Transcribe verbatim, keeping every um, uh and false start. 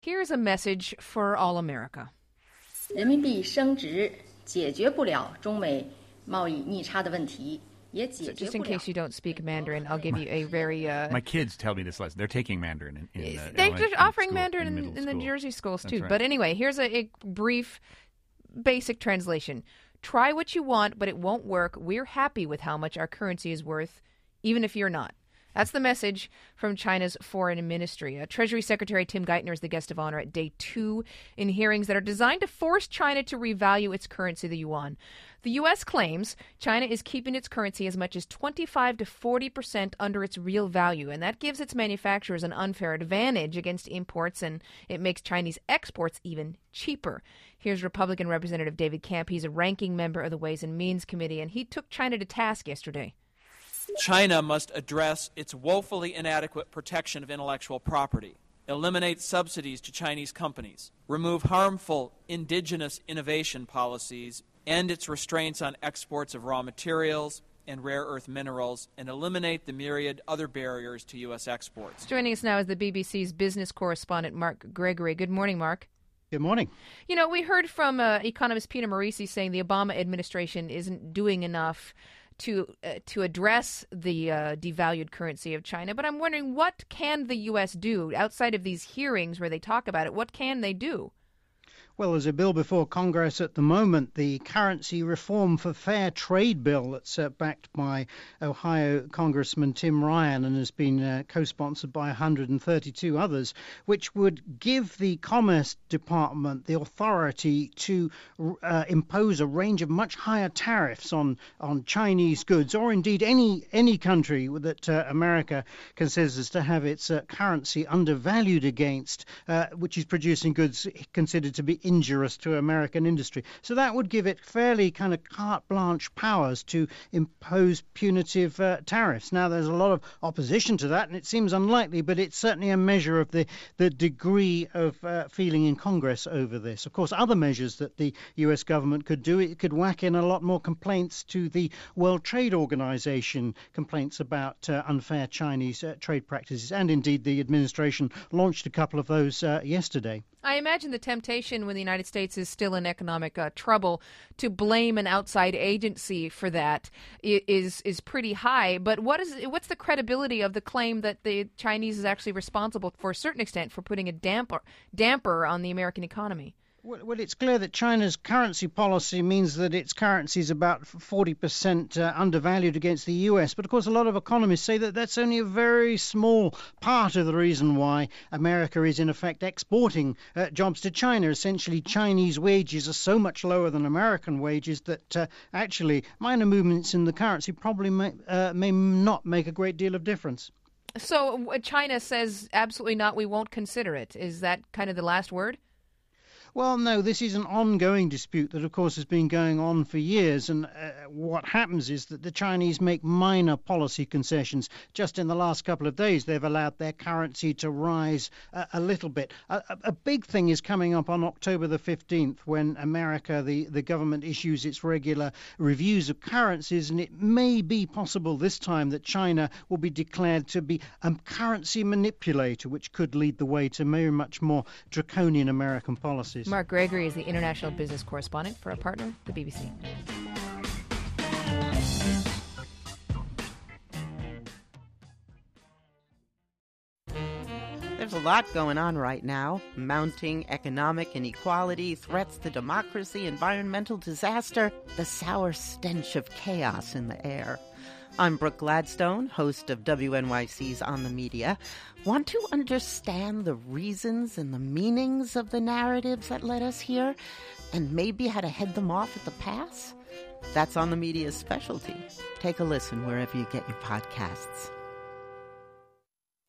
Here's a message for all America. 人民币升值解决不了中美贸易逆差的问题。 So just in case you don't speak Mandarin, I'll give you a very... Uh, My kids tell me this lesson. They're taking Mandarin. In, in the they're just offering school, Mandarin in, in, in the school. Jersey schools, too. Right. But anyway, here's a, a brief, basic translation. Try what you want, but it won't work. We're happy with how much our currency is worth, even if you're not. That's the message from China's foreign ministry. Uh, Treasury Secretary Tim Geithner is the guest of honor at day two in hearings that are designed to force China to revalue its currency, the yuan. The U S claims China is keeping its currency as much as twenty-five to forty percent under its real value, and that gives its manufacturers an unfair advantage against imports, and it makes Chinese exports even cheaper. Here's Republican Representative David Camp. He's a ranking member of the Ways and Means Committee, and he took China to task yesterday. China must address its woefully inadequate protection of intellectual property, eliminate subsidies to Chinese companies, remove harmful indigenous innovation policies, end its restraints on exports of raw materials and rare earth minerals, and eliminate the myriad other barriers to U S exports. Joining us now is the B B C's business correspondent, Mark Gregory. Good morning, Mark. Good morning. You know, we heard from uh, economist Peter Morici saying the Obama administration isn't doing enough to uh, to address the uh, devalued currency of China. But I'm wondering, what can the U S do outside of these hearings where they talk about it? What can they do? Well, there's a bill before Congress at the moment, the Currency Reform for Fair Trade bill that's uh, backed by Ohio Congressman Tim Ryan and has been uh, co-sponsored by one hundred thirty-two others, which would give the Commerce Department the authority to uh, impose a range of much higher tariffs on, on Chinese goods, or indeed any any country that uh, America considers to have its uh, currency undervalued against, uh, which is producing goods considered to be injurious to American industry. So that would give it fairly kind of carte blanche powers to impose punitive uh, tariffs. Now, there's a lot of opposition to that, and it seems unlikely, but it's certainly a measure of the, the degree of uh, feeling in Congress over this. Of course, other measures that the U S government could do, it could whack in a lot more complaints to the World Trade Organization, complaints about uh, unfair Chinese uh, trade practices, and indeed the administration launched a couple of those uh, yesterday. I imagine the temptation when the United States is still in economic uh, trouble to blame an outside agency for that is is pretty high. But what is what's the credibility of the claim that the Chinese is actually responsible for a certain extent for putting a damper damper on the American economy? Well, it's clear that China's currency policy means that its currency is about forty percent uh, undervalued against the U S. But, of course, a lot of economists say that that's only a very small part of the reason why America is, in effect, exporting uh, jobs to China. Essentially, Chinese wages are so much lower than American wages that uh, actually minor movements in the currency probably may, uh, may not make a great deal of difference. So China says absolutely not, we won't consider it. Is that kind of the last word? Well, no, this is an ongoing dispute that, of course, has been going on for years. And uh, what happens is that the Chinese make minor policy concessions. Just in the last couple of days, they've allowed their currency to rise uh, a little bit. A, a big thing is coming up on October the fifteenth, when America, the, the government, issues its regular reviews of currencies. And it may be possible this time that China will be declared to be a currency manipulator, which could lead the way to very much more draconian American policies. Mark Gregory is the international business correspondent for our partner, the B B C. There's a lot going on right now. Mounting economic inequality, threats to democracy, environmental disaster, the sour stench of chaos in the air. I'm Brooke Gladstone, host of W N Y C's On the Media. Want to understand the reasons and the meanings of the narratives that led us here, and maybe how to head them off at the pass? That's On the Media's specialty. Take a listen wherever you get your podcasts.